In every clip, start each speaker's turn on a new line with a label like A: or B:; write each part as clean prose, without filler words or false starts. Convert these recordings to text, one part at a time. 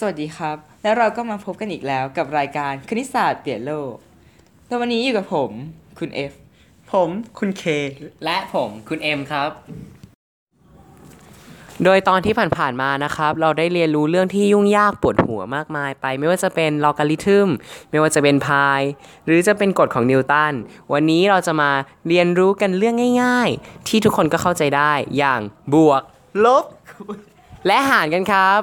A: วัสดีครับแล้วเราก็มาพบกันอีกแล้วกับรายการคณิตศาสตร์เปลี่ยนโลกแล้ววันนี้อยู่กับผมคุณ F
B: ผมคุณเค
C: และผมคุณเอ็มครับโดยตอนที่ผ่านๆมานะครับเราได้เรียนรู้เรื่องที่ยุ่งยากปวดหัวมากมายไปไม่ว่าจะเป็นลอการิทึมไม่ว่าจะเป็นพายหรือจะเป็นกฎของนิวตันวันนี้เราจะมาเรียนรู้กันเรื่องง่ายๆที่ทุกคนก็เข้าใจได้อย่างบวก
B: ลบ
C: และหารกันครับ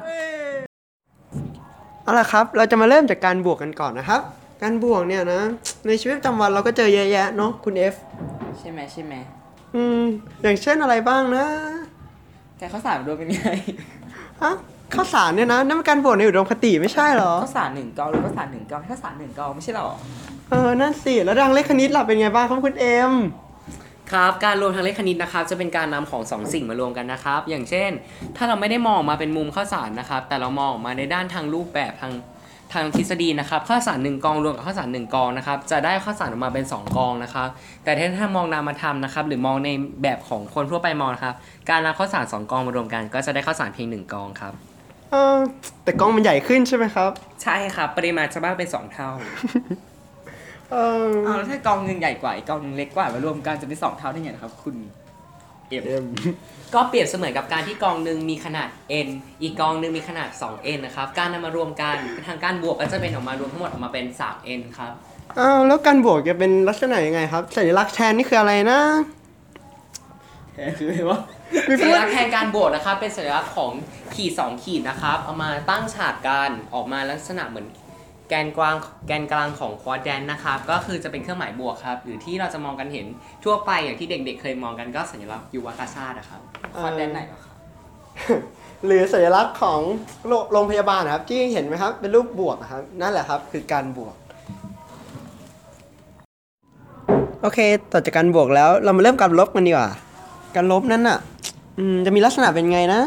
B: เอาล่ะครับเราจะมาเริ่มจากการบวกกันก่อนนะครับการบวกเนี่ยนะในชีวิตประจำวันเราก็เจอเยอะแยะเนาะคุณ F
A: ใช่ไหม
B: อย่างเช่นอะไรบ้างนะ
A: แต่ข้าวสารรวมเป็นไง
B: ฮะข้าวสารเนี่ยนะนั่นเป็นการบวกในอุดมคติไม่ใช่เหรอ
A: ข้าวสารหนึ่งกองหรือข้าวสารหนึ่งกองข้าวสารหนึ่งกองไม่ใช่หรอ
B: นั่นสิแล้วทางเลขคณิตล่ะเป็นไงบ้างครับคุณเอ็ม
C: ครับการรวมทางเลขคณิตนะครับจะเป็นการนำของสองสิ่งมารวมกันนะครับอย่างเช่นถ้าเราไม่ได้มองมาเป็นมุมข้าวสารนะครับแต่เรามองมาในด้านทางรูปแบบทางทฤษฎีนะครับข้าวสาร1กองรวมกับข้าวสาร1กองนะครับจะได้ข้าวสารออกมาเป็น2กองนะครับแต่ถ้ามองนามธรรมนะครับหรือมองในแบบของคนทั่วไปมองนะครับการนำข้าวสาร2กองมารวมกันก็จะได้ข้าวสารเพียง1กองครับ
B: แต่กองมันใหญ่ขึ้นใช่ไหมครับ
C: ใช่ครับปริมาณจะมากเป็น2เท่า
A: แล้วถ้ากองหนึ่งใหญ่กว่าอีกกองหนึ่งเล็กกว่ามารวมกันจะเป็น2เท่าได้ไงนะครับคุณเอ็ม
C: ก็เปรียบเสมือนกับการที่กองหนึ่งมีขนาด n อีกกองหนึ่งมีขนาด 2n นะครับการนำมารวมกันทางการบวกก็จะเป็นออกมารวมทั้งหมดออกมาเป็น 3n ครับ
B: แล้วการบวกจะเป็นลักษณะยังไงครับสัญลักษณ์แทนนี่คืออะไรนะ
A: แทนคืออะไรวะ
C: สัญลักษณ์แทนการบวกนะครับเป็นสัญลักษณ์ของขีด2ขีดนะครับเอามาตั้งฉากกันออกมาลักษณะเหมือนแกนกลางของควอดแดนนะครับก็คือจะเป็นเครื่องหมายบวกครับหรือที่เราจะมองกันเห็นทั่วไปอย่างที่เด็กๆเคยมองกันก็สัญลักษณ์ยูวากาซาดนะครับ
A: ควอดแดนไหนหรอครับ
B: หรือสัญลักษณ์ของโรงพยาบาลนะครับที่เห็นไหมครับเป็นรูปบวกนะครับนั่นแหละครับคือการบวกโอเคต่อจากการบวกแล้วเรามาเริ่มการลบกันดีกว่าการลบนั้นอ่ะจะมีลักษณะเป็นไงนะ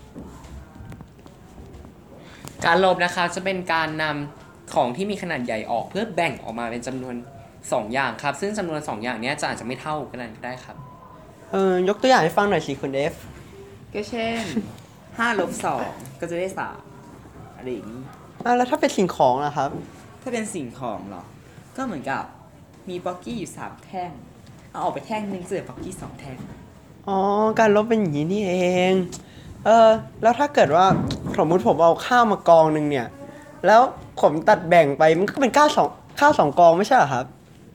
C: การลบนะครับจะเป็นการนำของที่มีขนาดใหญ่ออกเพื่อแบ่งออกมาเป็นจำนวน2อย่างครับซึ่งจำนวน2อย่างนี้จะอาจจะไม่เท่ากันได้ครับ
B: ยกตัวอย่างให้ฟังหน่อยสิคุณ F
A: ก็เช่น5 ลบ 2ก็จะได้3อะไรอย่างนี้
B: แล้วถ้าเป็นสิ่งของล่ะครับ
A: ถ้าเป็นสิ่งของเหรอก็เหมือนกับมีบล็อกกี้อยู่3แท่งเอาออกไปแท่งนึงเสือบล็อกกี้2แท่ง
B: การลบเป็นอย่างนี้นี่เองแล้วถ้าเกิดว่าสมมติผมเอาข้าวมากองนึงเนี่ยแล้วผมตัดแบ่งไปมันก็เป็นข้าวสองกองไม่ใช่เหรอครับ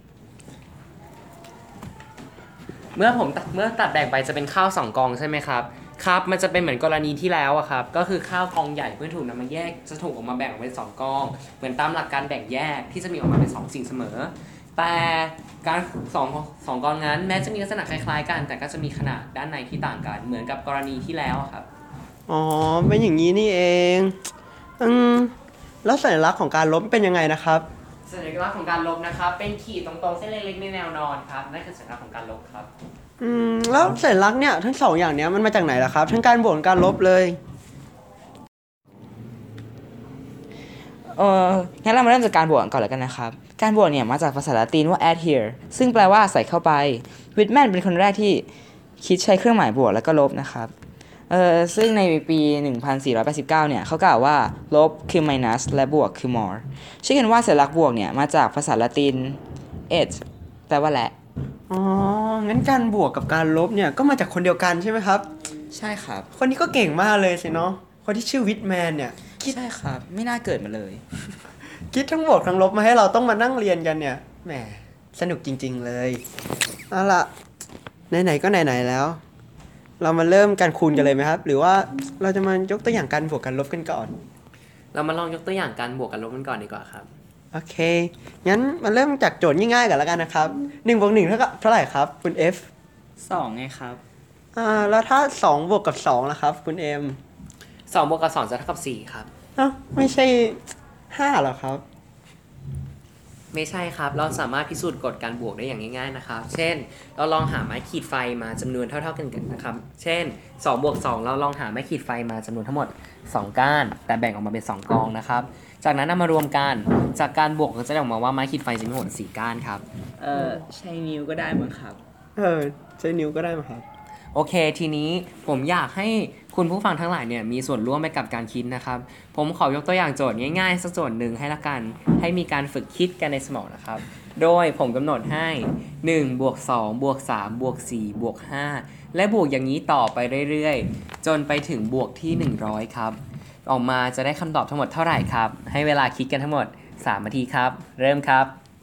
C: เมื่อตัดแบ่งไปจะเป็นข้าว2กองใช่ไหมครับครับมันจะเป็นเหมือนกรณีที่แล้วอะครับก็คือข้าวกองใหญ่เพื่อถูกนำมาแยกจะถูกออกมาแบ่งออกเป็น2กองเหมือนตามหลักการแบ่งแยกที่จะมีออกมาเป็น2สิ่งเสมอแต่การสองกองนั้นแม้จะมีลักษณะคล้ายๆกันแต่ก็จะมีขนาดด้านในที่ต่างกันเหมือนกับกรณีที่แล้วครับ
B: เป็นอย่างนี้นี่เองแล้วสัญลักษณ์ของการลบเป็นยังไงนะครับ
C: สัญลักษณ์ของการลบนะครับเป็นขีดตรงๆเส้นเล็กๆในแนวนอนครับนั่นคือสัญลักษณ์ของการลบครับ
B: แล้วสัญลักษณ์เนี่ยทั้งสองอย่างเนี้ยมันมาจากไหนล่ะครับทั้งการบวกการลบเลย
A: งั้นเรามาเริ่มจากการบวกก่อนแล้วกันนะครับการบวกเนี่ยมาจากภาษาละตินว่า add here ซึ่งแปลว่าใส่เข้าไปวิทแมนเป็นคนแรกที่คิดใช้เครื่องหมายบวกแล้วก็ลบนะครับซึ่งในปี 1489 เนี่ยเขากล่าวว่าลบคือ minus และบวกคือ more เชื่อกันว่าสัญลักษณ์บวกเนี่ยมาจากภาษาละติน et แปลว่าและ
B: งั้นการบวกกับการลบเนี่ยก็มาจากคนเดียวกันใช่ไหมครับ
A: ใช่ครับ
B: คนนี้ก็เก่งมากเลยสิเนาะคนที่ชื่อวิทแมนเนี่ย
A: ใช่ครับไม่น่าเกิดมาเลย
B: คิดทั้งบวกทั้งลบมาให้เราต้องมานั่งเรียนกันเนี่ยแหมสนุกจริงๆเลยเอาล่ะไหนๆก็ไหนๆแล้วเรามาเริ่มการคูณกันเลยไหมครับหรือว่าเราจะมายกตัวอย่างการบวกกันลบกันก่อน
C: เรามาลองยกตัวอย่างการบวกกันลบกันก่อนดีกว่าครับ
B: โอเคงั้นมาเริ่มจากโจทย์ง่ายๆกันแล้วกันนะครับ1 บวก 1เท่าไหร่ครับคุณ F
A: 2ไงครับ
B: แล้วถ้า2บวกกับ2ล่ะครับคุณ M
C: 2บวกกับ2จะเท่ากับ4ครับ
B: ไม่ใช่5หรอครับ
C: ไม่ใช่ครับเราสามารถพิสูจน์กฎการบวกได้อย่างง่ายๆนะครับเช่นเราลองหาไม้ขีดไฟมาจำนวนเท่าๆกันนะครับเช่น2บวก2เราลองหาไม้ขีดไฟมาจำนวนทั้งหมด2ก้านแต่แบ่งออกมาเป็น2กองนะครับจากนั้นนำมารวมกันจากการบวกก็จะได้ออกมาว่าไม้ขีดไฟจะมีทั้งหมด4ก้านครับ
A: ใช้นิ้วก็ได้มั้งครับ
B: ใช้นิ้วก็ได้มั้งครับ
C: โอเคทีนี้ผมอยากให้คุณผู้ฟังทั้งหลายเนี่ยมีส่วนร่วมไปกับการคิดนะครับผมขอยกตัวอย่างโจทย์ง่ายๆสักโจทย์หนึ่งให้ละกันให้มีการฝึกคิดกันในสมองนะครับโดยผมกำหนดให้1บวก2บวก3บวก4บวก5และบวกอย่างนี้ต่อไปเรื่อยๆจนไปถึงบวกที่100ครับออกมาจะได้คำตอบทั้งหมดเท่าไหร่ครับให้เวลาคิดกันทั้งหมด3นาทีครับเริ่มครับ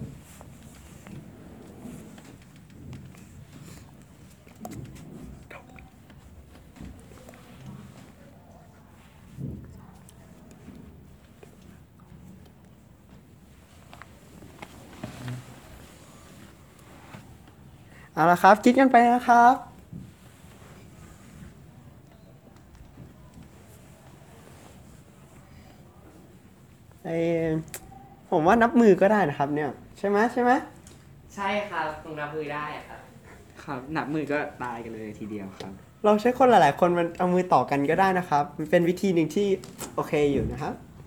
B: เอาละครับคิดกันไปนะครับไอผมว่านับมือก็ได้นะครับเนี่ยใช่ไหมใช่ไหม
C: ใช่ครับคงรับมือได้ครับ
A: ครับนับมือก็ตายกันเลยทีเดียวครับ
B: เราใช้คนหลายๆคนมันเอามือต่อกันก็ได้นะครับมันเป็นวิธีหนึ่งที่โอเคอยู่นะครับ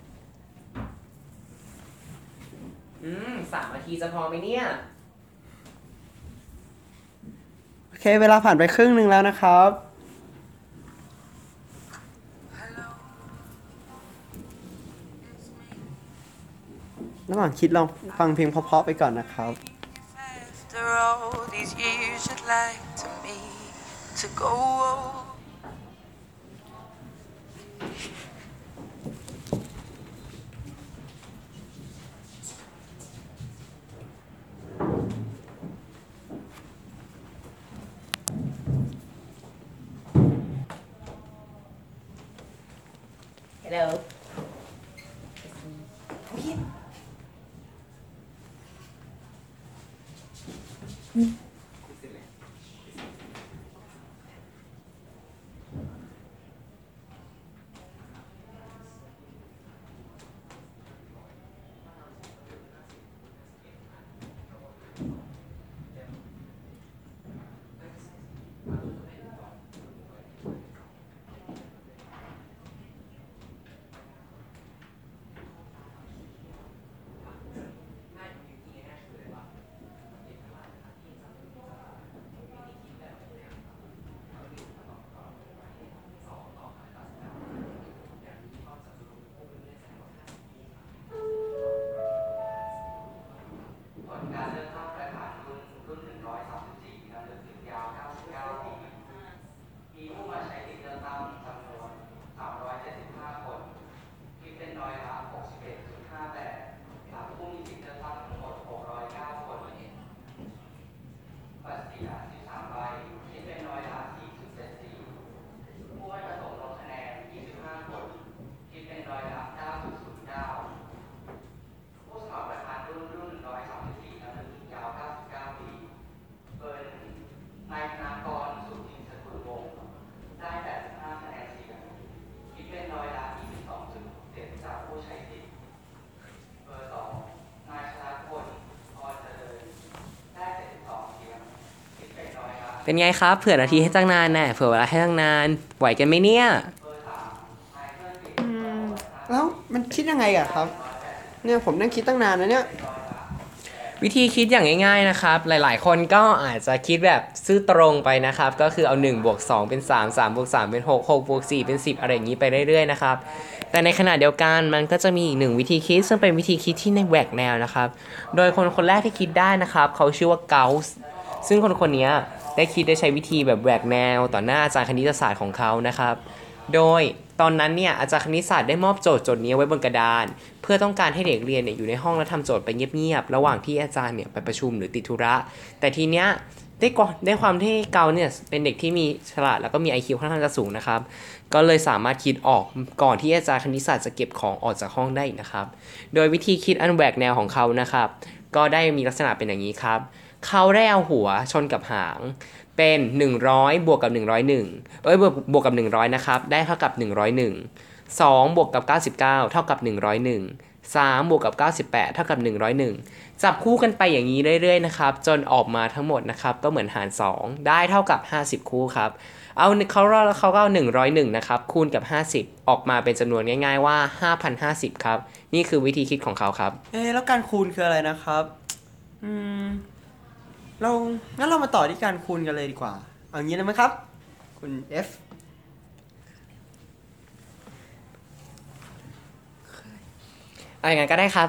C: 3 นาทีจะพอไหมเนี่ย
B: โอเคเวลาผ่านไปครึ่งหนึ่งแล้วนะครับระหว่างคิดลองฟังเพลงเพราะๆไปก่อนนะครับ
D: After all these years, I'd like to me to go.
C: Hello เป็นไงครับเผื่อนาทีให้ตั้งนานแน่เผื่อเวลาให้ตั้งนานไหวกันไหมเนี่ย
B: แล้วมันคิดยังไงอะครับเนี่ยผมนั่งคิดตั้งนานนะเนี่ย
C: วิธีคิดอย่างง่ายๆนะครับหลายๆคนก็อาจจะคิดแบบซื่อตรงไปนะครับก็คือเอา1บวก2เป็น3 3บวก3เป็น6 6บวก4เป็น10อะไรอย่างนี้ไปเรื่อยๆนะครับแต่ในขณะเดียวกันมันก็จะมีอีกหนึ่งวิธีคิดซึ่งเป็นวิธีคิดที่ในแหวกแนวนะครับโดยคนแรกที่คิดได้นะครับเขาชื่อว่าเกาส์ซึ่งคนนี้ได้คิดได้ใช้วิธีแบบแหวกแนวต่อหน้าอาจารย์คณิตศาสตร์ของเขานะครับโดยตอนนั้นเนี่ยอาจารย์คณิตศาสตร์ได้มอบโจทย์นี้ไว้บนกระดานเพื่อต้องการให้เด็กเรียนเนี่ยอยู่ในห้องและทำโจทย์ไปเงียบๆระหว่างที่อาจารย์เนี่ยไปประชุมหรือติดธุระแต่ทีเนี้ยได้ความที่เกาเนี่ยเป็นเด็กที่มีฉลาดแล้วก็มี IQ ค่อนข้างจะสูงนะครับก็เลยสามารถคิดออกก่อนที่อาจารย์คณิตศาสตร์จะเก็บของออกจากห้องได้นะครับโดยวิธีคิดอันแหวกแนวของเขานะครับก็ได้มีลักษณะเป็นอย่างนี้ครับเขาได้เอาหัวชนกับหางเป็น100บวกกับบวกกับ100นะครับได้เท่ากับ101 2บวกกับ99เท่ากับ101 3บวกกับ98เท่ากับ101จับคู่กันไปอย่างนี้เรื่อยๆนะครับจนออกมาทั้งหมดนะครับก็เหมือนหาร2ได้เท่ากับ50คู่ครับเอาเขาก็เอา101นะครับคูณกับ50ออกมาเป็นจำนวนง่ายๆว่า5050ครับนี่คือวิธีคิดของเขาครับ
B: แล้วการคูณคืออะไรนะครับงั้นเรามาต่อที่การคูณกันเลยดีกว่าเอางี้เลยไหมครับคุณ F
C: อะไรงั้นก็ได้ครับ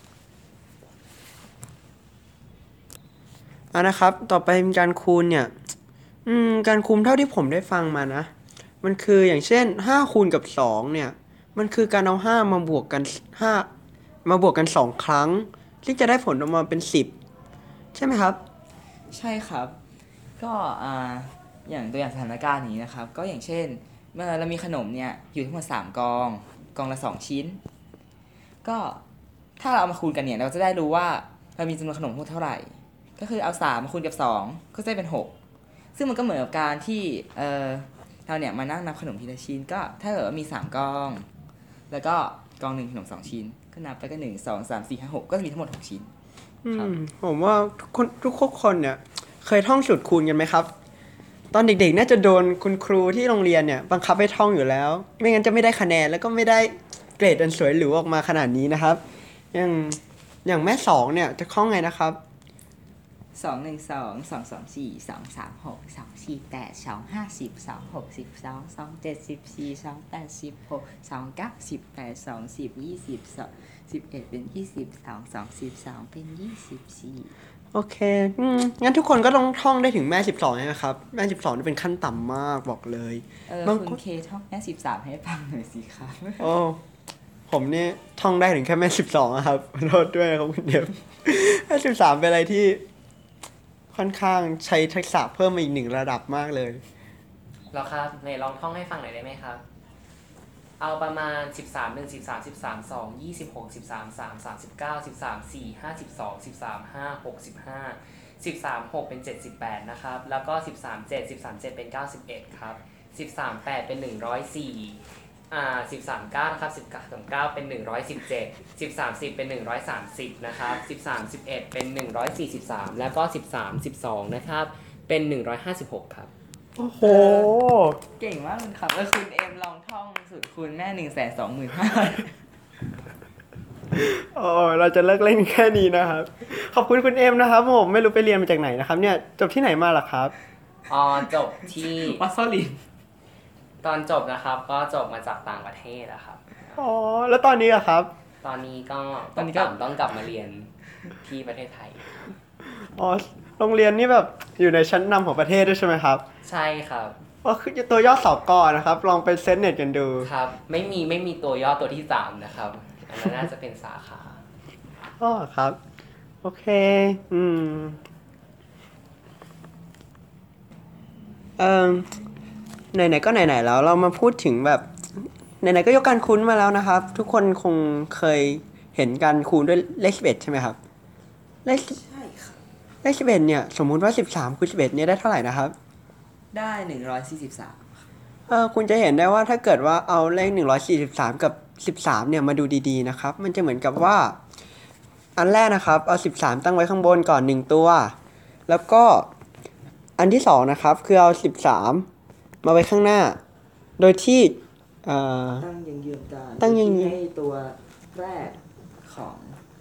B: นะครับ ต่อไปเป็นการคูณเนี่ย การคูณเท่าที่ผมได้ฟังมานะ มันคืออย่างเช่น5คูณกับ2เนี่ย มันคือการเอา5มาบวกกัน5มาบวกกัน2ครั้งที่จะได้ผลออกมาเป็น10ใช่ไหมครับ
A: ใช่ครับ ก็อย่างตัวอย่างสถานการณ์นี้นะครับ ก็อย่างเช่นเมื่อเรามีขนมเนี่ยอยู่ทั้งหมด3 กอง กองละ2ชิ้น ก็ถ้าเราเอามาคูณกันเนี่ยเราจะได้รู้ว่าเรามีจำนวนขนมทั้งหมดเท่าไหร่ ก็คือเอา3มาคูณกับ2ก็จะได้เป็น6ซึ่งมันก็เหมือนกับการที่เราเนี่ยมานั่งนับขนมทีละชิ้น ก็ถ้าเกิดว่ามี3 กอง แล้วก็กองหนึ่งขนม2 ชิ้น ก็นับไปก็1 2 3 4 5 6ก็จะมีทั้งหมด6 ชิ้น ครับ
B: ผมว่าทุกคนเนี่ยเคยท่องสูตรคูณกันไหมครับ ตอนเด็กๆน่าจะโดนคุณครูที่โรงเรียนเนี่ยบังคับให้ท่องอยู่แล้ว ไม่งั้นจะไม่ได้คะแนนแล้วก็ไม่ได้เกรดอันสวยหรูออกมาขนาดนี้นะครับ อย่างแม่สองเนี่ยจะท่องไงนะครับ
A: 2 1 2 2 2 4 2 3 6 2 4 8 2 5 10 2 6 12 2 7 14 2 8 16 2 9 18 2 10 20 11เป็น22 2 12เป็น24
B: โอเคงั้นทุกคนก็ต้องท่องได้ถึงแม่12ใช่ไหมครับ แม่12นี่เป็นขั้นต่ำมากบอกเลย บาง
A: คุณเคท่องแม่13ให้ฟังหน่อยสิครับ
B: โอ้ผมนี่ท่องได้ถึงแค่แม่12อะครับขอโทษด้วยนะครับคุณเดียวแม่13เป็นอะไรที่ค่อนข้างใช้ทักษะเพิ่มมาอีก1ระดับมากเลย
C: แล้วครับไหนลองท่องให้ฟังหน่อยได้ไหมครับ เอาประมาณ 13 1 13 13 2 26 13 3 39 13 4 52 13 5 65 13 6เป็น78นะครับแล้วก็13 7 13 7เป็น91ครับ13 8เป็น10413 9นะครับ13 9เป็น117 13 10เป็น130นะครับ13 11เป็น143แล้วก็13 12นะครับเป็น156ครับ
B: โอ้โห
A: เก่งมากเลยครับคุณเอ็มลองท่องสูตรคูณแม่125,000
B: โอ้เราจะเลิกเล่นแค่นี้นะครับ ขอบคุณคุณเอ็มนะครับผมไม่รู้ไปเรียนมาจากไหนนะครับเนี่ยจบที่ไหนมาล่ะครับ
C: จบที่
A: วัดซอลิน
C: ตอนจบนะครับก็จบมาจากต่างประเทศนะครับ
B: อ๋อแล้วตอนนี้อะครับ
C: ตอนนี้ก็ ต้องกลับมาเรียนที่ประเทศไทย
B: อ๋อโรงเรียนนี่แบบอยู่ในชั้นนำของประเทศด้วยใช่ไหมครับ
C: ใช่ครับ
B: ก็คือตัวย่อสกนะครับ ลองไปเซิร์ชเน็ตกันดู
C: ครับ ไม่มีตัวย่อตัวที่3นะครับอันนั้นน่าจะเป็นสาขา
B: อ๋อครับ โอเค ไหนๆก็ไหนๆแล้วเรามาพูดถึงแบบไหนๆก็ยกการคูณมาแล้วนะครับ ทุกคนคงเคยเห็นการคูณด้วยเลข11ใช่ไหมครับเลข
A: ใช่ครับ
B: เลข11เนี่ยสมมุติว่า13คูณ11เนี่ยได้เท่าไหร่นะครับ
A: ได้143
B: คุณจะเห็นได้ว่าถ้าเกิดว่าเอาเลข143กับ13เนี่ยมาดูดีๆนะครับมันจะเหมือนกับว่าอันแรกนะครับเอา13ตั้งไว้ข้างบนก่อน1ตัวแล้วก็อันที่2นะครับคือเอา13มาไว้ข้างหน้าโดยที่
A: ตั้งยังยืนกัน
B: ตั้งยังยืน
A: ให้ตัวแรกของ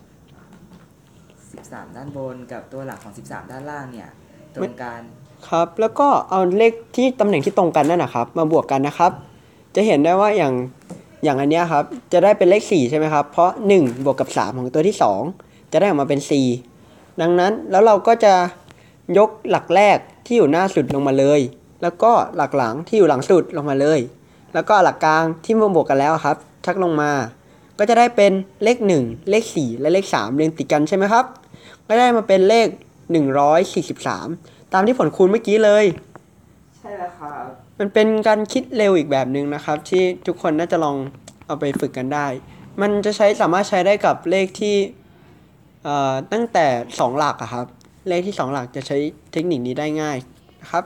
A: 13ด้านบนกับตัวหลักของ13ด้านล่างเนี่ยตรงกัน
B: ครับแล้วก็เอาเลขที่ตำแหน่งที่ตรงกันนั่นนะครับมาบวกกันนะครับจะเห็นได้ว่าอย่างอันเนี้ยครับจะได้เป็นเลข4ใช่ไหมครับเพราะ1บวกกับ3ของตัวที่2จะได้ออกมาเป็น4ดังนั้นแล้วเราก็จะยกหลักแรกที่อยู่หน้าสุดลงมาเลยแล้วก็หลักหลังที่อยู่หลังสุดลงมาเลยแล้วก็หลักกลางที่มาบวกกันแล้วครับชักลงมาก็จะได้เป็นเลข1เลข4และเลข3เรียงติดกันใช่ไหมครับก็ได้มาเป็นเลข143ตามที่ผลคูณเมื่อกี้เลย
A: ใช่แล้วครับ
B: มันเป็นการคิดเร็วอีกแบบหนึ่งนะครับ ที่ทุกคนน่าจะลองเอาไปฝึกกันได้ มันจะสามารถใช้ได้กับเลขที่ตั้งแต่2หลักอะครับ เลขที่2หลักจะใช้เทคนิคนี้ได้ง่ายนะครับ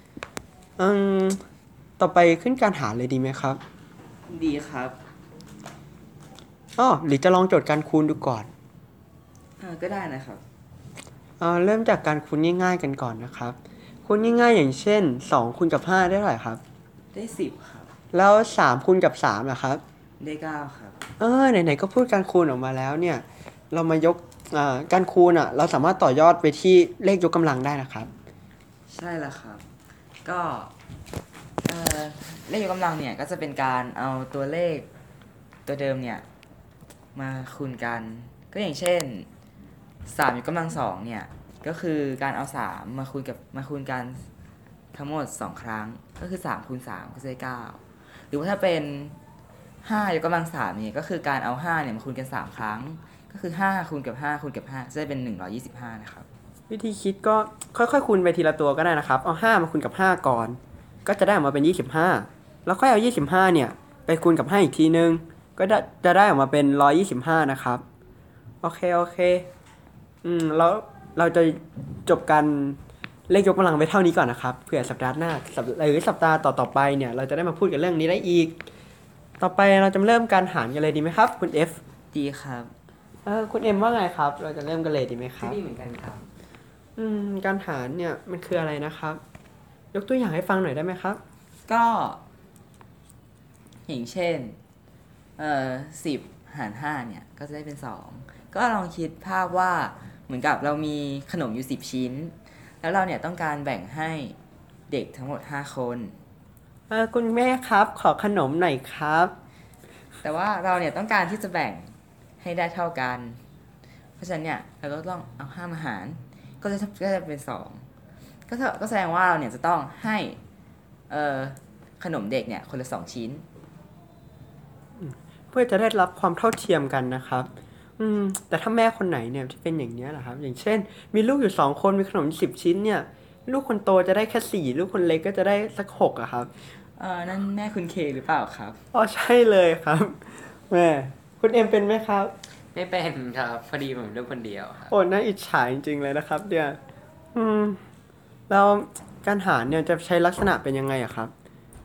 B: ต่อไปขึ้นการหารเลยดีไหมครับ
A: ดีครับ
B: หรือจะลองโจทย์การคูณดูก่อน
A: ก็ได้นะครับ
B: เริ่มจากการคูณง่ายๆกันก่อนนะครับคูณง่ายๆอย่างเช่น2คูณกับ5ได้เท่าไหร่ครับ
A: ได้10ครับ
B: แล้ว3คูณกับ3นะครับ
A: ได้9ครับ
B: ไหนๆก็พูดการคูณออกมาแล้วเนี่ยเรามายกการคูณเราสามารถต่อยอดไปที่เลขยกกำลังได้นะครับ
A: ใช่แล้วครับ ก็เลขยกกำลังเนี่ยก็จะเป็นการเอาตัวเลขตัวเดิมเนี่ยมาคูณกัน ก็อย่างเช่น3ยกกำลัง2เนี่ยก็คือการเอา3มาคูณกันทั้งหมด2ครั้งก็คือ3คูณ3ก็จะได้9หรือว่าถ้าเป็น5ยกกำลัง3เนี่ยก็คือการเอา5เนี่ยมาคูณกัน3ครั้งก็คือ5คูณกับ5คูณกับ5จะได้เป็น125นะครับ
B: วิธีคิดก็ค่อยๆคูณไปทีละตัวก็ได้นะครับเอา5มาคูณกับ5ก่อนก็จะได้ออกมาเป็น25แล้วค่อยเอา25เนี่ยไปคูณกับ5อีกทีนึงก็จะได้ออกมาเป็น125นะครับโอเคแล้วเราจะจบกันเลขยกกำลังไปเท่านี้ก่อนนะครับเผื่อสัปดาห์หน้าหรือสัปดาห์ต่อไปเนี่ยเราจะได้มาพูดกันเรื่องนี้ได้อีกต่อไปเราจะเริ่มการหารกันเลยดีไหมครับคุณ F
A: ดีครับ
B: คุณ M ว่าไงครับเราจะเริ่มกันเลยดีไหมครับ
C: ดีเหมือนกันครับ
B: การหารเนี่ยมันคืออะไรนะครับ ยกตัวอย่างให้ฟังหน่อยได้ไหมครับ
A: ก็อย่างเช่น10 หาร 5เนี่ยก็จะได้เป็น2ก็ลองคิดภาพว่าเหมือนกับเรามีขนมอยู่10ชิ้นแล้วเราเนี่ยต้องการแบ่งให้เด็กทั้งหมด5คน
B: คุณแม่ครับขอขนมหน่อยครับ
A: แต่ว่าเราเนี่ยต้องการที่จะแบ่งให้ได้เท่ากัน เพราะฉะนั้นเนี่ยเราก็ต้องเอา5มาหารก็จะเป็น2ก็แสดงว่าเราเนี่ยจะต้องให้ขนมเด็กเนี่ยคนละ2ชิ้น
B: เพื่อจะได้รับความเท่าเทียมกันนะครับแต่ถ้าแม่คนไหนเนี่ยที่เป็นอย่างนี้ยแหละครับอย่างเช่นมีลูกอยู่2คนมีขนม10ชิ้นเนี่ยลูกคนโตจะได้แค่4ลูกคนเล็กก็จะได้สัก6อะครับ
A: นั่นแม่คุณเคหรือเปล่าครับ
B: อ๋อใช่เลยครับแม่คุณเอ็มเป็นไหมครับ
C: ไม่เป็นครับพอดีผมเลือกคนเดียวครับ
B: โอ้น่าอิจฉาจริงๆเลยนะครับเดี๋ยวแล้วการหารเนี่ยจะใช้ลักษณะเป็นยังไงอะครับ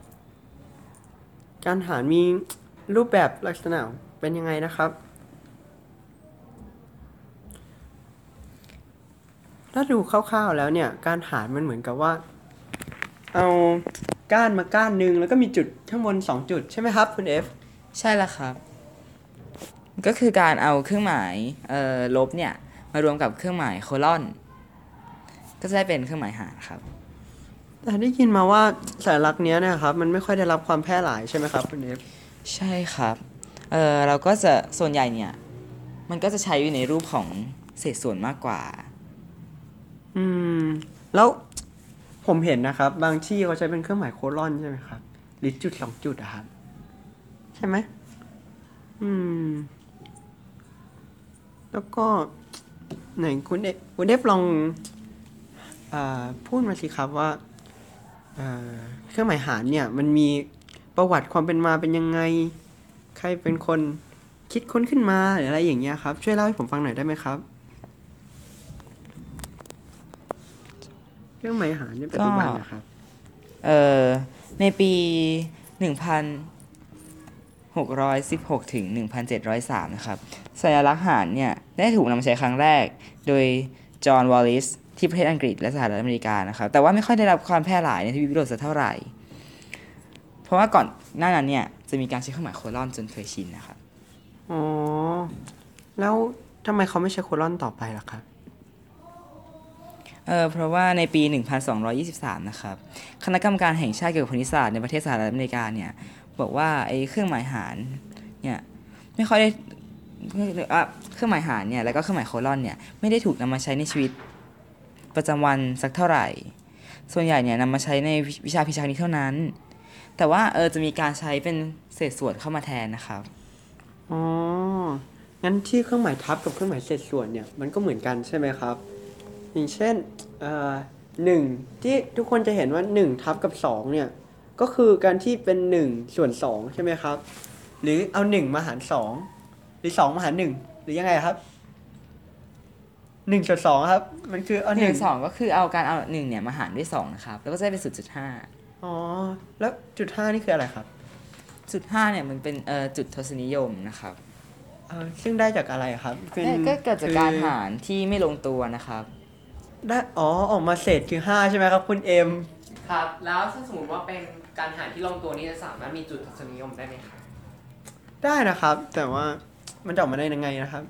B: การหารมีรูปแบบลักษณะเป็นยังไงนะครับถ้าดูคร่าวๆแล้วเนี่ยการหารมันเหมือนกับว่าเอาก้านมาก้านหนึ่งแล้วก็มีจุดข้างบน2จุดใช่ไหมครับคุณ F
A: ใช่แล้วครับก็คือการเอาเครื่องหมายลบเนี่ยมารวมกับเครื่องหมายโคลอนก็จะได้เป็นเครื่องหมายหารครับ
B: แต่ได้ยินมาว่าสัญลักษณ์เนี้ยนะครับมันไม่ค่อยได้รับความแพร่หลายใช่ไหมครับคุณ F
A: ใช่ครับเราก็จะส่วนใหญ่เนี่ยมันก็จะใช้อยู่ในรูปของเศษส่วนมากกว่า
B: แล้วผมเห็นนะครับบางที่เขาใช้เป็นเครื่องหมายโคลอนใช่ไหมครับหรือจุด2จุดอะครับใช่ไหมแล้วก็ไหนคุณเดฟลองพูดมาสิครับว่าเครื่องหมายหารเนี่ยมันมีประวัติความเป็นมาเป็นยังไงใครเป็นคนคิดค้นขึ้นมาหรืออะไรอย่างเงี้ยครับช่วยเล่าให้ผมฟังหน่อยได้ไหมครับเครื่องหมายหารในปัจจุบันนะครับ
A: ในปี1616ถึง1703นะครับสัญลักษณ์หารเนี่ยได้ถูกนำมาใช้ครั้งแรกโดยจอห์นวอลลิสที่ประเทศอังกฤษและสหรัฐอเมริกานะครับแต่ว่าไม่ค่อยได้รับความแพร่หลายในทวีปยุโรปสักเท่าไหร่เพราะว่าก่อนหน้านั้นเนี่ยจะมีการใช้เครื่องหมายโคลอนจนเคยชินนะครับ
B: อ๋อแล้วทำไมเขาไม่ใช้โคลอนต่อไปล่ะครับ
A: เพราะว่าในปี 1223 นะครับคณะกรรมการแห่งชาติเกี่ยวกับคณิตศาสตร์ในประเทศสหรัฐอเมริกาเนี่ยบอกว่าไอ้เครื่องหมายหารเนี่ยไม่ค่อยได้เครื่องหมายหารเนี่ยแล้วก็เครื่องหมายโคลอนเนี่ยไม่ได้ถูกนำมาใช้ในชีวิตประจำวันสักเท่าไหร่ส่วนใหญ่เนี่ยนำมาใช้ในวิชาพิชาคณิตเท่านั้นแต่ว่าจะมีการใช้เป็นเศษส่วนเข้ามาแทนนะครับ
B: อ๋องั้นที่เครื่องหมายทับกับเครื่องหมายเศษส่วนเนี่ยมันก็เหมือนกันใช่ไหมครับอย่างเช่น1ที่ทุกคนจะเห็นว่า1ทับกับ2เนี่ยก็คือการที่เป็น1ส่วน2ใช่ไหมครับหรือเอา1มาหาร2หรือ2มาหาร1หรือยังไงครับ1ส่วน2ครับมันคือเอา
A: 1 2ก็คือเอาการเอา1เนี่ยมาหารด้วย2นะครับแล้วก็จะได้เป็น 0.5
B: อ๋อแล้วจุด5นี่คืออะไรครับ
A: จุด5เนี่ยมันเป็นจุดทศนิยมนะครับ
B: ซึ่งได้จากอะไรครับ
A: ก็เกิดจากการหารที่ไม่ลงตัวนะครับ
B: ได้ออกมาเศษคือ5ใช่ไหมครับคุณเอ็ม
C: ครับแล้วถ้าสมมติว่าเป็นการหารที่ลงตัวนี้จะสามารถมีจุดทศนิยมได้ไหมครับ
B: ได้นะครับแต่ว่ามันจะออกมาได้ยังไงนะครับ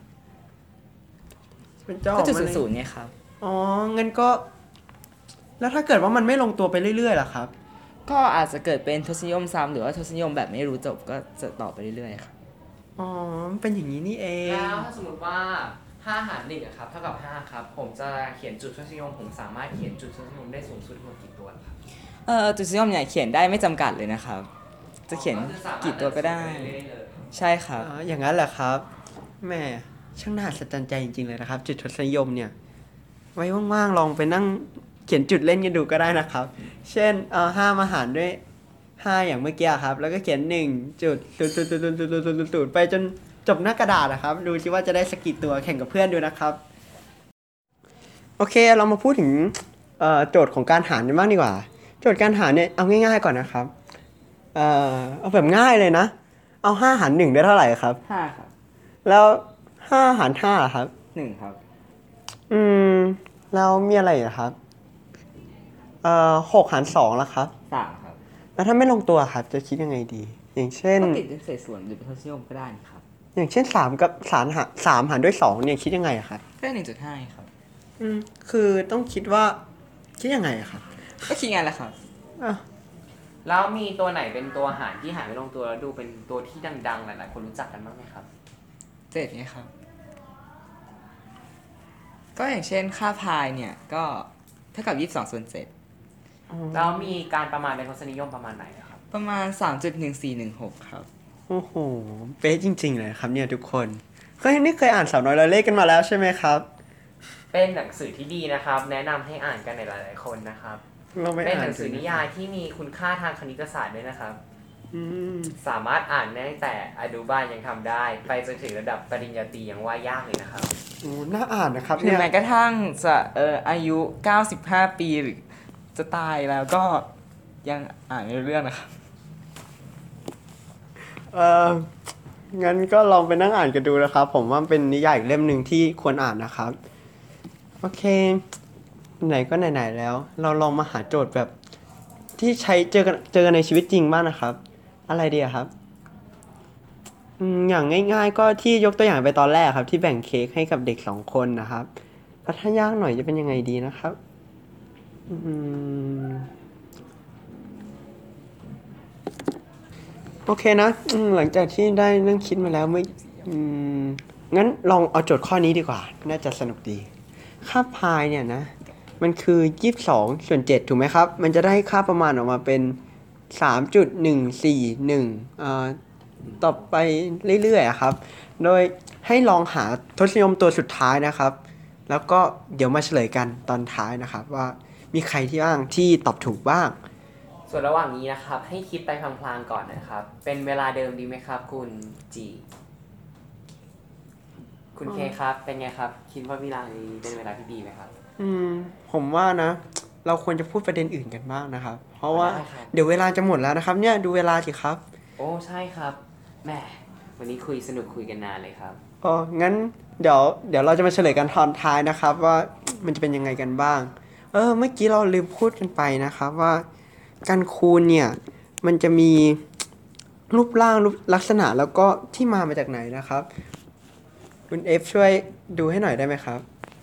A: ก็จุดศูนย์เนี่ยครับ
B: งั้นก็แล้วถ้าเกิดว่ามันไม่ลงตัวไปเรื่อยๆล่ะครับ
A: ก็อาจจะเกิดเป็นทศนิยมซ้ำหรือว่าทศนิยมแบบไม่รู้จบก็จะต่อไปเรื่อยๆครับ
B: อ๋อเป็นอย่างนี้นี่เอง
C: แล้วถ้าสมมติว่า5หาร1อะครับเท่ากับ5ครับผมจะเขียนจุดทศนิยมผมสามารถเขียนจุดทศนิยมได้สูงสุดทั้งหมดกี่ตัวล่ะครับ
A: ทศนิยมเนี่ยเขียนได้ไม่จำกัดเลยนะครับ จะเขียนกี่ตัวก็ได้ ใช่ครับ
B: อย่างนั้นแหละครับแม่ช่างน่าอัศจรรย์ใจจริงๆเลยนะครับ จุดทศนิยมเนี่ย ไว้ว่างๆลองไปนั่งเขียนจุดเล่นกันดูก็ได้นะครับ เช่นห้ามาหารด้วย5อย่างเมื่อกี้ครับ แล้วก็เขียน1จุดตูดไปจนจบหน้ากระดาษนะครับ ดูสิว่าจะได้สกกี่ตัวแข่งกับเพื่อนดูนะครับ โอเคเรามาพูดถึงโจทย์ของการหารกันบ้างดีกว่า โจทย์การหารเนี่ยเอาง่ายๆก่อนนะครับเอาแบบง่ายเลยนะ เอา5หาร1ได้เท่าไหร่ครับ
A: 5 ครับ
B: แล้ว5หาร5อะครับ
A: 1 ครับ
B: แล้วมีอะไรอีกอะครับ6หาร2ล่ะครับ
A: 3 ครับ
B: แล้วถ้าไม่ลงตัวครับจะคิดยังไงดี อย่างเช่น
A: ก็ติดเป็นเศษส่วนหรือเป็นทศนิยมก็ได้นะครับ
B: อย่างเช่น3กับ3หารด้วย2เนี่ยคิดยังไงอะครับ
A: ก็ได้ 1.5 ครับ
B: คือต้องคิดว่าคิดยังไงอะครับ
A: ก็คิดไงล่ะครับ
B: อ่ะ
C: แล้วมีตัวไหนเป็นตัวหารที่หารไม่ลงตัวแล้วดูเป็นตัวที่ดังๆหลายๆคนรู้จักกันบ้างไหมครับ
A: 7เนี่ยครับ ก็อย่างเช่นค่าพายเนี่ยก็เท่ากับ22ส่วน7
C: แล้วมีการประมาณเป็นทศนิยมประมาณไหนอะครับ
A: ประมาณ 3.1416 ครับ
B: โอ้โหเป๊ะจริงๆเลยครับเนี่ยทุกคนนี่เคยอ่านสาวน้อยร้อยเลขกันมาแล้วใช่ไหมครับ
C: เป็นหนังสือที่ดีนะครับ แนะนำให้อ่านกันในหลายๆคนนะครับ
B: เราไม่
C: เป็น
B: อ่า
C: ห
B: น
C: นังสือนิยายที่มีคุณค่าทางคณิตศาสตร์ด้วยนะครับ
B: อืม
C: สามารถอ่านได้ตั้งแต่อนุบาลยังทำได้ ไปจนถึงระดับปริญญาตรียังว่ายากเลยนะครับ
B: โอ้น่าอ่านนะครับ
A: ถึง
B: เนี่ย
A: แม้กระทั่งจะอายุ 95 ปีหรือจะตายแล้วก็ยังอ่านไม่รู้เรื่องนะครับ
B: งั้นก็ลองไปนั่งอ่านกันดูนะครับ ผมว่าเป็นนิยายอีกเล่มหนึ่งที่ควรอ่านนะครับ โอเค ไหนก็ไหนๆแล้ว เราลองมาหาโจทย์แบบที่ใช้เจอกันในชีวิตจริงบ้างนะครับ อะไรดีอะครับอย่างง่ายๆ ก็ที่ยกตัวอย่างไปตอนแรกครับ ที่แบ่งเค้กให้กับเด็ก2 คนนะครับแล้วถ้ายากหน่อยจะเป็นยังไงดีนะครับโอเคนะหลังจากที่ได้เรื่องคิดมาแล้วงั้นลองเอาโจทย์ข้อนี้ดีกว่า น่าจะสนุกดี ค่าพายเนี่ยนะ มันคือ22ส่วน7ถูกไหมครับ มันจะได้ค่าประมาณออกมาเป็น 3.141ต่อไปเรื่อยๆอะครับ โดยให้ลองหาทศนิยมตัวสุดท้ายนะครับ แล้วก็เดี๋ยวมาเฉลยกันตอนท้ายนะครับ ว่ามีใครที่บ้างที่ตอบถูกบ้าง
C: ส่วนระหว่างนี้นะครับ ให้คิดไปพลางๆก่อนนะครับ เป็นเวลาเดิมดีไหมครับ คุณจีคุณเคครับ เป็นไงครับ คิดว่าเวลานี้เป็นเวลาที่ดีไหมครับ
B: ผมว่านะ เราควรจะพูดประเด็นอื่นกันบ้างนะครับ เพราะว่า
C: ได้ครับ
B: เดี๋ยวเวลาจะหมดแล้วนะครับ เนี่ยดูเวลาสิครับ
C: โอ้ใช่ครับแหมวันนี้คุยสนุกคุยกันนานเลยครับ
B: อ๋อ งั้นเดี๋ยวเราจะมาเฉลยกันตอนท้ายนะครับ ว่ามันจะเป็นยังไงกันบ้าง เมื่อกี้เราลืมพูดกันไปนะครับว่าการคูณเนี่ยมันจะมีรูปร่างรูปลักษณะแล้วก็ที่มาจากไหนนะครับ คุณเอฟช่วยดูให้หน่อยได้ไหมครับ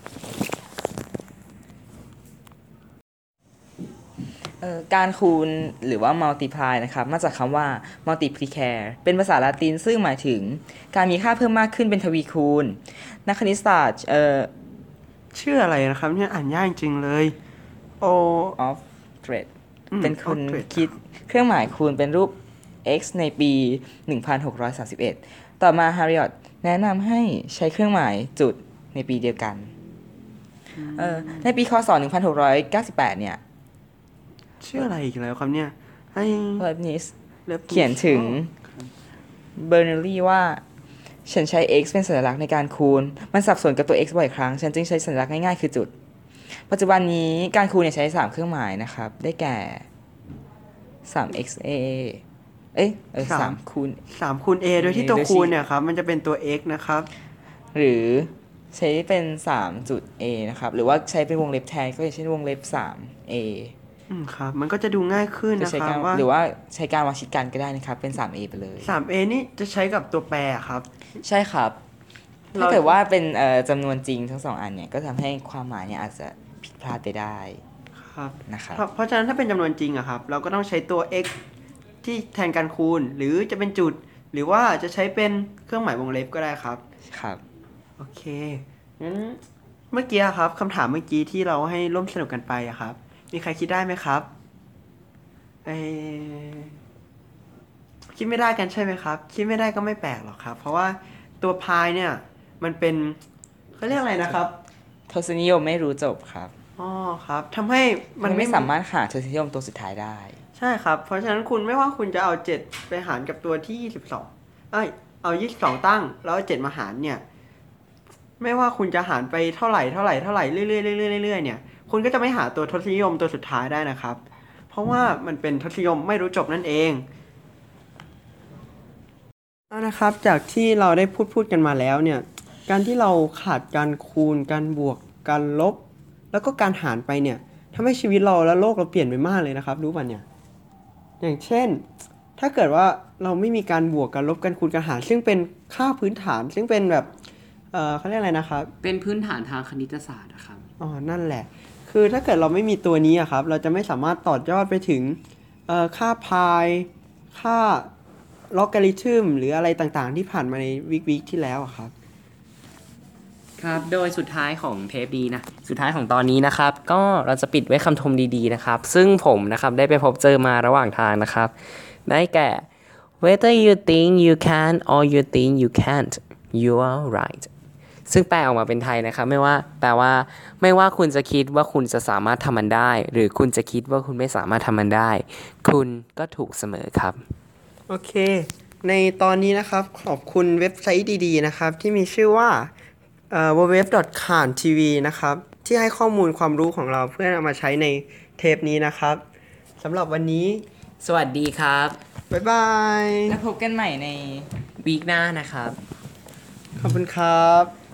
A: การคูณหรือว่า multiply นะครับมาจากคำว่า multiplicare เป็นภาษาละตินซึ่งหมายถึงการมีค่าเพิ่มมากขึ้นเป็นทวีคูณ นักคณิตศาสตร์
B: ชื่ออะไรนะครับเนี่ยอ่านยากจริงเลยโอ
A: of Thread
B: อืม
A: เป็นคน
B: Oughtred
A: คิดเครื่องหมายคูณเป็นรูป x ในปี 1631 ต่อมา Harriot แนะนำให้ใช้เครื่องหมายจุดในปีเดียวกันในปีคศ 1698 เนี่ย
B: ชื่ออะไรอีกแล้วครับเนี่ยให้
A: Leibniz
B: เล็บ
A: เขียนถึงเบอร์เนลลี่ว่า ฉันใช้ x เป็นสัญลักษณ์ในการคูณ มันสับสนกับตัว x บ่อยครั้ง ฉันจึงใช้สัญลักษณ์ง่ายๆคือจุด ปัจจุบันนี้การคูณเนี่ยใช้ 3 เครื่องหมายนะครับ ได้แก่ 3xa 3คูณ
B: 3คูณ a โดยที่ตัวคูณเนี่ยครับมันจะเป็นตัว x นะครับ
A: หรือใช้เป็น3จุด a นะครับ หรือว่าใช้เป็นวงเล็บแทนก็อย่างเช่นวงเล็บ 3a
B: ครับ มันก็จะดูง่ายขึ้น
A: จะ
B: นะ
A: ใช้
B: ครั
A: กา
B: บ
A: ร
B: ว่า
A: หรือว่าใช้การวางชิดกันก็ได้นะครับ เป็น 3a ไปเลย
B: 3a นี่จะใช้กับตัวแปรครับ
A: ใช่ครับ
B: เรา
A: ถ้าเกิดว่าเป็นจำนวนจริงทั้งสองอันเนี่ย ก็ทำให้ความหมายเนี่ยอาจจะผิดพลาดไปได้
B: คครับ
A: นะครับ
B: เพราะฉะนั้นถ้าเป็นจำนวนจริงอะครับ เราก็ต้องใช้ตัว x ที่แทนการคูณ หรือจะเป็นจุด หรือว่าจะใช้เป็นเครื่องหมายวงเล็บก็ได้ครับ
A: ครับ
B: โอเค งั้นเมื่อกี้ครับคำถามเมื่อกี้ที่เราให้ร่วมสนุกกันไปอะครับ มีใครคิดได้ไหมครับเออคิดไม่ได้กันใช่ไหมครับ คิดไม่ได้ก็ไม่แปลกหรอกครับ เพราะว่าตัวพายเนี่ยมันเป็นเขาเรียกอะไรนะครับ
A: ทศนิยมไม่รู้จบครับ
B: อ๋อครับทำให้มั
A: มัน น
B: ไม่
A: ไม่สามารถหาทศนิยมตัวสุดท้ายได้
B: ใช่ครับ เพราะฉะนั้นคุณไม่ว่าคุณจะเอา 7 ไปหารกับตัวที่ 22เอา 22 ตั้ง แล้วเอา7มาหารเนี่ย ไม่ว่าคุณจะหารไปเท่าไหร่เรื่อยๆเรื่อยๆเนี่ย คุณก็จะไม่หาตัวทศนิยมตัวสุดท้ายได้นะครับ เพราะว่ามันเป็นทศนิยมไม่รู้จบนั่นเองเอานะครับ จากที่เราได้พูดกันมาแล้วเนี่ย การที่เราขาดการคูณ การบวก การลบ แล้วก็การหารไปเนี่ยทำให้ชีวิตเราและโลกเราเปลี่ยนไปมากเลยนะครับ รู้ป่ะเนี่ย อย่างเช่น ถ้าเกิดว่าเราไม่มีการบวกการลบการคูณการหารซึ่งเป็นค่าพื้นฐานซึ่งเป็นแบบเขาเรียกอะไรนะครับ
C: เป็นพื้นฐานทางคณิตศาสตร์นะครับ
B: อ๋อนั่นแหละ คือถ้าเกิดเราไม่มีตัวนี้อะครับ เราจะไม่สามารถต่อยอดไปถึงค่าพายค่าล็อกการิทึมหรืออะไรต่างๆ ที่ผ่านมาในวีคที่แล้วอะครับ
C: ครับ โดยสุดท้ายของเทปนี้นะ สุดท้ายของตอนนี้นะครับ ก็เราจะปิดไว้คำชมดีๆนะครับ ซึ่งผมนะครับได้ไปพบเจอมาระหว่างทางนะครับ ได้แก่ whether you think you can or you think you can't you are right ซึ่งแปลออกมาเป็นไทยนะครับแปลว่าไม่ว่าคุณจะคิดว่าคุณจะสามารถทำมันได้ หรือคุณจะคิดว่าคุณไม่สามารถทำมันได้ คุณก็ถูกเสมอครับ
B: โอเค ในตอนนี้นะครับขอบคุณเว็บไซต์ดีๆนะครับที่มีชื่อว่าwww.kantv นะครับที่ให้ข้อมูลความรู้ของเราเพื่อเอามาใช้ในเทปนี้นะครับสำหรับวันนี้
C: สวัสดีครับ
B: บ๊ายบาย
A: แล้วพบกันใหม่ใน
C: วีคหน้านะครับ
B: ขอบคุณครับ